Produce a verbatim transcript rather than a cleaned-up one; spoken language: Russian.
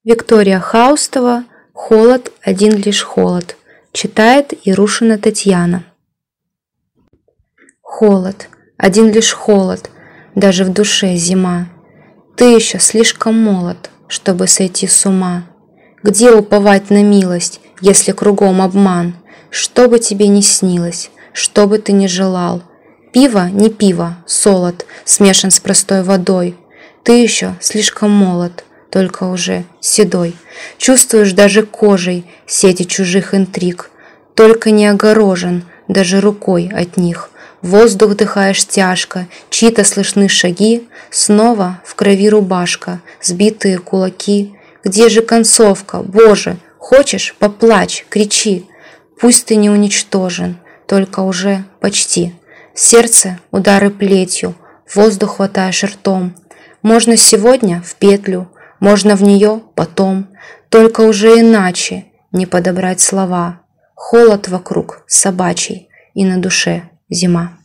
Виктория Хаустова «Холод, один лишь холод». Читает Ярушина Татьяна. Холод, один лишь холод, даже в душе зима. Ты еще слишком молод, чтобы сойти с ума. Где уповать на милость, если кругом обман? Что бы тебе ни снилось, что бы ты ни желал. Пиво не пиво, солод, смешан с простой водой. Ты еще слишком молод, только уже седой. Чувствуешь даже кожей сети чужих интриг, только не огорожен даже рукой от них. Воздух вдыхаешь тяжко, чьи-то слышны шаги, снова в крови рубашка, сбитые кулаки. Где же концовка, Боже? Хочешь, поплачь, кричи. Пусть ты не уничтожен, только уже почти. Сердце удары плетью, воздух хватаешь ртом. Можно сегодня в петлю, можно в нее потом, только уже иначе не подобрать слова. Холод вокруг собачий, и на душе зима.